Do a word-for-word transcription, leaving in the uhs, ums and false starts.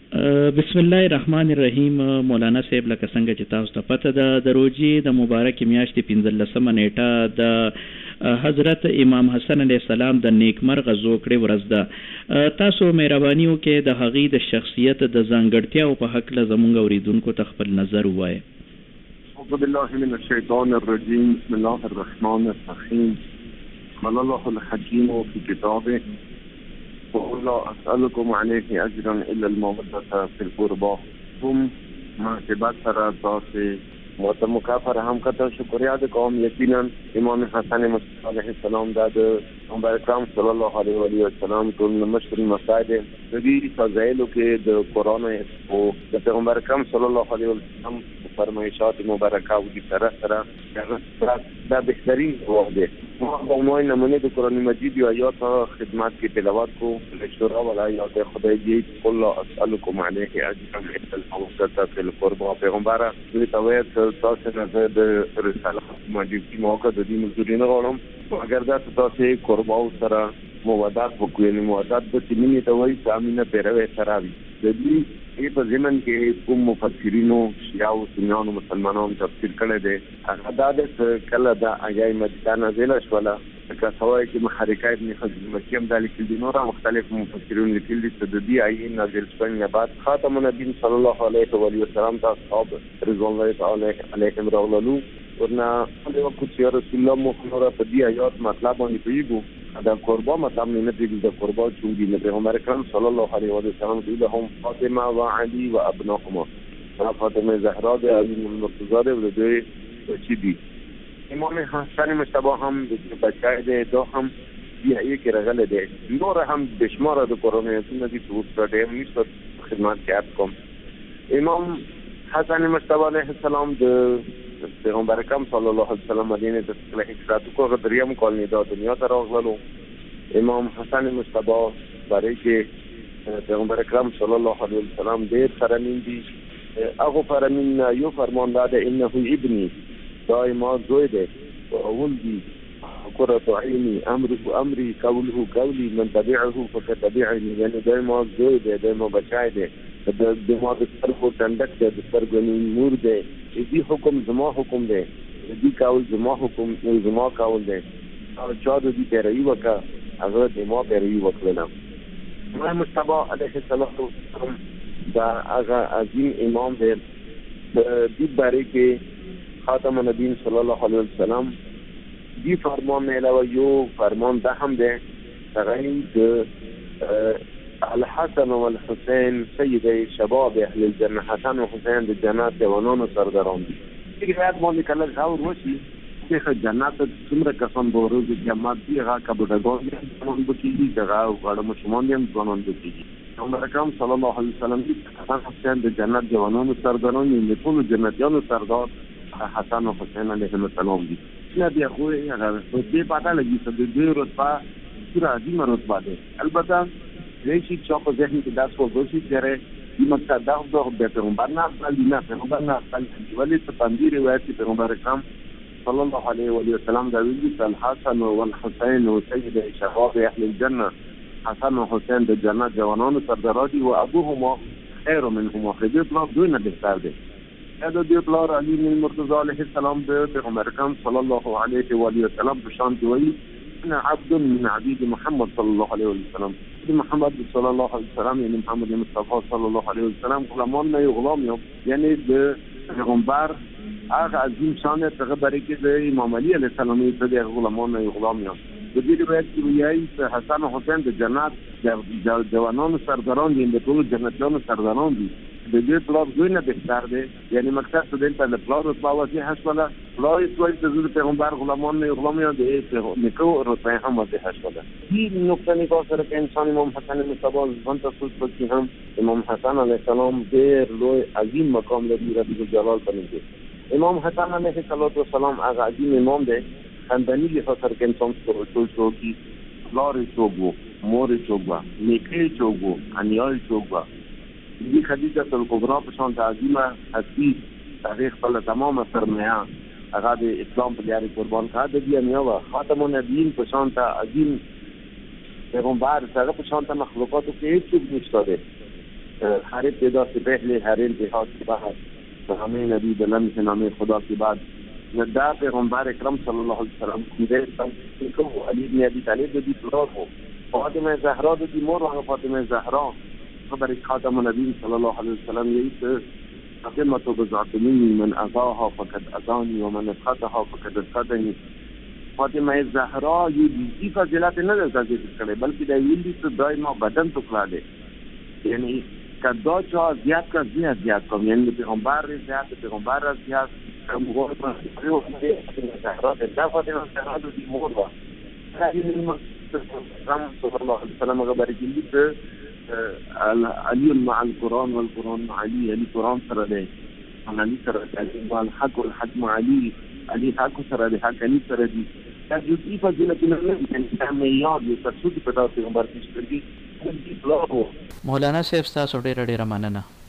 بسم الله الرحمن الرحیم. مولانا صاحب لکه څنګه چې تاسو ته پته ده د روژې د مبارکې میاشتې پنځلسمه نیټه د حضرت امام حسن علیه السلام د نیکمرغه زوکړې ورځ ده. تاسو مهرباني وکړئ د هغې د شخصیت د ځانګړتیاو په هکله زموږ اورېدونکو ته خپل نظر ووایئ. اعوذ بالله من الشیطان الرجیم. بسم الله الرحمن الرحیم. قال الله الحکیم فی کتابه وقل لا اسألكم عليه اجرا الا المودة في القربى. هم مناسبت سره تاسو متمکافر هم کته شکریا د قوم. یقینا امام حسن مصطفی علیه السلام د پیغمبر اکرم صلی الله علیه و سلم ټول مشهور مسائل د دې فضایلو کې د قرآن او د پیغمبر اکرم صلی الله علیه و سلم فرمایشات مبارکه او د سره سره دا بهترین وخت دی. ما مو نمونه د قرآن مجید او آیات خدمت کې تلاوت کو لشورا ولا آیات خدای دې قل لا اسالکم علیه اجرا الا المودة في القربى. پیغمبر دې توید تاسو نه د رسالت مجید کی موقع د دې مزورین غواړم اگر دا تاسو قربا سره مودات وکوي. مودات د تیمینه ته وایي سامینه پیروي سره وي. د دې په زمن کې کوم مفسرینو شیعو سنیانو مسلمانانو تفسیر کړی دی. هغه دا د کله د آیای مدینه نازله شوله که سوای چې محرکه ابن حزم مکی هم دا لیکل دي. نور مختلف مفسرین لیکل دي چې د دې آیې نازل شوی بعد خاتم النبیین صلی الله علیه و سلم ته اصحاب رضوان الله تعالی علیهم راغلو ورنه د وخت چې رسول الله محمد په دې آیات مطلب باندې پیګو دا قربا مطلب نه دی د قربا چونګي نه پیغمبر اکرم صلی الله علیه و سلم دوی له هم فاطمه و علی و ابناهما فاطمه زهرا د علی المرتضی د دوی چې دي. امام حسن مصطفی هم د بچای دی دو هم بیا یې کې راغله دی. نور هم بشمار د قرآن ایتونه دي چې اوس په ډېر نشته خدمت کې عرض کوم. امام حسن مصطفی علیه السلام د پیغمبر اکرم صلی الله علیه وسلم مدینه ته تللی هجرت وکړ. دریم کال نه دا دنیا ته راغلو. امام حسن مصطفی برای چې پیغمبر اکرم صلی الله علیه وسلم ډېر فرمین دي. هغه فرمین یو فرمان داده انه ابنی دا ما زوی دی اول دی قرة عینی امره امری قوله قولی من تبعه فکتبعنی. یعنی دا ما زوی دی دا ما بچای دی د ما د سترګو ټنډک دی د سترګو نور دی. دې حکم زما حکم دی. دې کول زما حکم زما کول دی. او چا د دې پیروي وکړه هغه د ما پیروي وکړله. امام مصطفی علیه السلام دا هغه عظیم امام دی. دې باره کې خاتم النبیین صلی الله علیه وسلم دې فرمان نه علاوه یو فرمان دا هم دی هغه د الحسن والحسین سیدی شباب اهل الجنه. حسن و حسین د جنت جوانانو سرداران دي. دې روایت باندې کله غور وشي چې جنت څومره کسان به ورځي جماعت دي هغه کبډګان دي څنګه بکیږي هغه غړ مشمون دي ځوانان دي. پیغمبر اکرم صلی الله علیه وسلم دې حسن حسین د جنت جوانانو سرداران دي. ټول جنتیانو سردار حسن و حسین علیهم السلام دي. نه بیا خو هغه دې پاتہ لګي چې د دې رتبه پورا عظیمه رتبه ده. البته ریشی چا په ذهن کې داس کو وشي چې د مقصد دا د پیغمبر نه خپل نه پیغمبر نه خپل ولې په باندې روایت پیغمبر اکرم صلی الله علیه و سلم دا ویلي چې الحسن والحسین سید شباب اهل الجنه. حسن و حسین د جنت جوانانو سردار دي او ابوهما خیر منهما. خدای په دوی نه بهتر دي. دا د دې پلار علی المرتضی علیه السلام د پیغمبر اکرم صلی الله علیه و سلم په شان دی وایي انا عبد من عبید محمد صلی الله علیه وسلم. محمد صلی الله علیه وسلم یعنی محمد مصطفی صلی الله علیه وسلم غلامان نه غلام یم. یعنی د پیغمبر هغه عظیم شان ته برای کې د امام علی علیه السلام د غلامان نه غلام یم. د دې روایت کې وایي چې حسن او حسین د جنت د جوانانو سرداران دي. د ټول جنتیانو سرداران دي. د دې پلار دوی نه بهتر دی. یعنی مقصد څه دی په پلار او باوځي حسوله پلار یې وایي چې د پیغمبر غلامان نه غلام یم. د نیکو رتبه هم ورته حسوله. دې نقطه نه کو سره کې انسان امام حسن مصطفی ځان ته سوچ پکې هم امام حسن علیه السلام ډېر لوی عظیم مقام لري رب جلال پنځه. امام حسن علیه السلام هغه عظیم امام دی. خاندانی له سره کې انسان ټول ټول کی لارې چوغو مور چوغوا نیکي چوغو انیال چوغوا. دې خدیجه الکبرى په شان عظیمه حدیث تاریخ په تمامه سرمایه هغه د اسلام په لارې قربان کړه. د دې نیو خاتم النبیین په شان عظیم پیغمبر هغه په شان مخلوقاتو کې هیڅ نشته دی. हर इब्तिदा से पहले हर इंतहा के बाद नाम नबी बलंद से नाम खुदा के बाद नदा पैगम्बर अकरम सल्लल्लाहु अलैहि वसल्लम खुदे को अली इब्न अबी तालिब दी प्लॉट हो फातिमा ज़हरा दी मोर व फातिमा ज़हरा खबर खातम नबी सल्लल्लाहु अलैहि वसल्लम यही فاطمة بضعة مني من أذاها فقد أذاني ومن أفقدها فقد أفقدني. فاطمه زهرا یو دی فضیلت نه ده ذکر کړي بلکې د ویلي څه دایما بدن ټوکړه ده یعنی کدا چا زیات کا زیات زیات کوم یعنی پیغمبر زیات پیغمبر زیات کوم ورته یو زهرا ده فاطمه زهرا د مور وا رحمت صلی الله علیه وسلم خبر کړي چې علی مع القرآن والقرآن مع علی علی قرآن سره ده علی سره ده والحق والحق مع علی علی حق سره ده حق علی سره دي دا یو دی فضیلت نه نه دا معیار یو څه چې په تاسو پیغمبر کې شته دي مولانا صاحب تاسو ډېر ډېر مننه.